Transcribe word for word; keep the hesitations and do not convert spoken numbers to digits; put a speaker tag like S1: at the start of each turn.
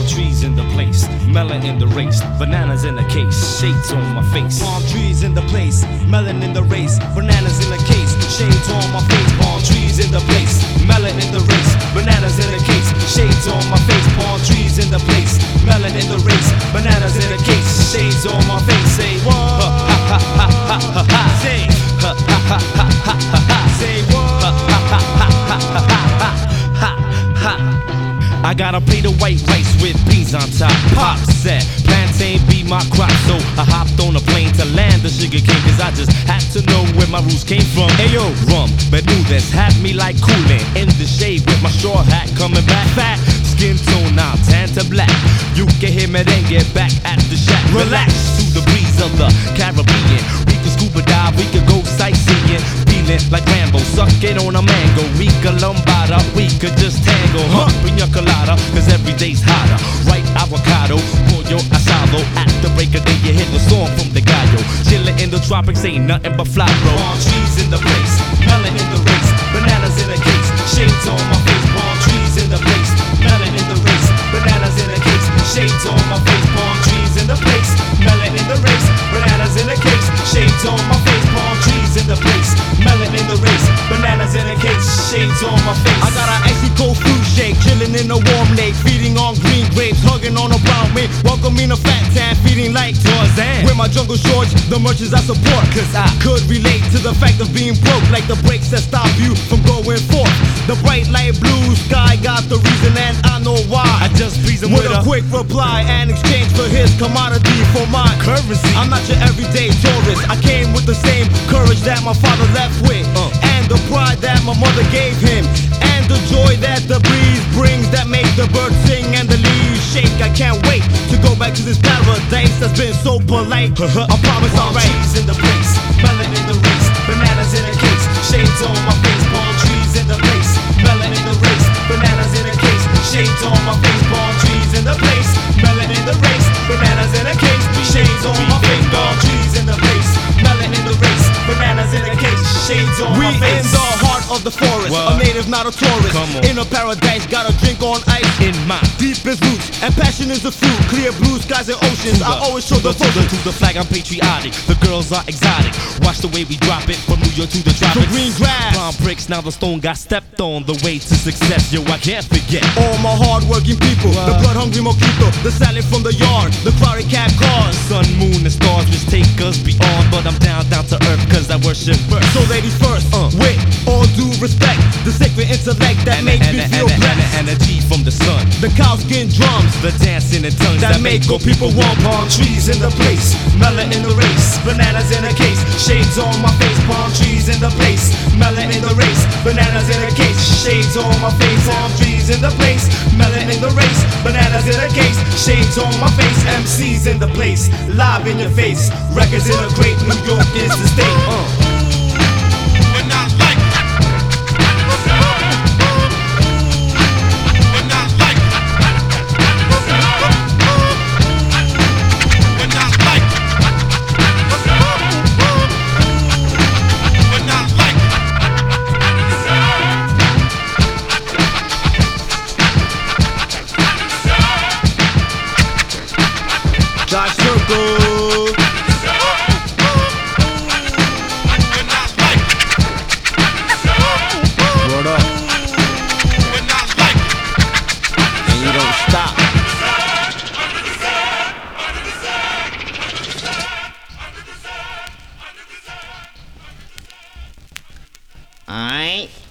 S1: trees in the place, melon in the race, bananas in the case, shades on my face. Palm trees in the place, melon in the race, bananas in the case, shades on my face. Palm trees in the place, melon in the race, bananas in the case, shades on my face. Palm trees in the place, melon in the race, bananas in the case, shades on my face. Say what? Ha ha ha ha ha ha. Say ha ha ha ha ha ha. Say what? Ha ha ha ha ha ha ha ha. I gotta play the white rice with beans on top. Pop said plantain be my crop, so I hopped on a plane to land the sugar cane, cause I just had to know where my roots came from. Ayo, rum, Bermudez had me like cooling in the shade with my straw hat coming back fat. Skin tone now tan to black. You can hear me then get back at the shack. Relax to the breeze of the Caribbean. We can scuba dive, we can go sightseeing. Feeling like Rambo, sucking on a mango. We could lombada, we could just tango. Huh, pina colada, cause every day's hotter. Right avocado, pollo asado. At the break of day you hear the song from the gallo. Chillin' in the tropics ain't nothing but fly, bro. Palm trees in the place, melon in the race, bananas in the case, shades on my face. Palm trees in the place, melon in the race, bananas in the case, shades on my face. Palm trees in the place, melon in the race, bananas in the case, shades on my face. Palm trees in the place, melon in the race, bananas in the case, shades on my face. I got an icy cold fruit shake, chilling in a warm lake, feeding on green grapes, hugging on a brown mate, welcoming a fat tan, feeding like Tarzan. With my jungle shorts, the merchants I support, cause I could relate to the fact of being broke, like the brakes that stop you from going forth. The bright light blue sky got the reason, and I know why. I just please him with, with a, a quick reply and exchange for his commodity for my currency. I'm not your everyday tourist. I came with the same courage that my father left with, uh. and the pride that my mother gave him, and the joy that the breeze brings that make the birds sing and the leaves shake. I can't wait to go back to this paradise that's been so polite. I promise I'll write. Palm trees in the place, melon in the race, bananas in the case, shades on my face. Palm trees in the place, melon in the race, bananas in the case, shades on my face. Palm trees in the place, melon in the race, bananas in the case, shades on my face. Palm trees in the place, melon in the race, bananas in the case, shades on my face. We in the heart of the forest, what? A native, not a tourist. In a paradise, got a drink on ice. In my deepest roots, and passion is the fruit. Clear blue skies and oceans. I always show the focus. To the flag, I'm patriotic. The girls are exotic. Watch the way we drop it from New York to the tropics. From green grass, palm bricks. Now the stone got stepped on. The way to success, yo, I can't forget all my hard-working people. What? The blood-hungry mosquito, the salad from the yard, the cloudy cat cars, sun, moon, and stars which take us beyond. But I'm down, down to earth, cause I worship first. So ladies first, uh. with all due respect, the sacred intellect that and makes and me and feel and blessed. And a G from the sun, the cowskin drums, the dancing and tongues that, that make good people want. Palm trees in the place, melon in the race, bananas in a case, shades on my face. Palm trees in the place, melon in the race, bananas in a case, shades on my face. Palm trees in the place, melon in the race, bananas in a case, shades on my face. M Cs in the place, live in your face, records in a crate, New York is the state. Uh. Josh Circle. Word up. And you don't stop. Alright.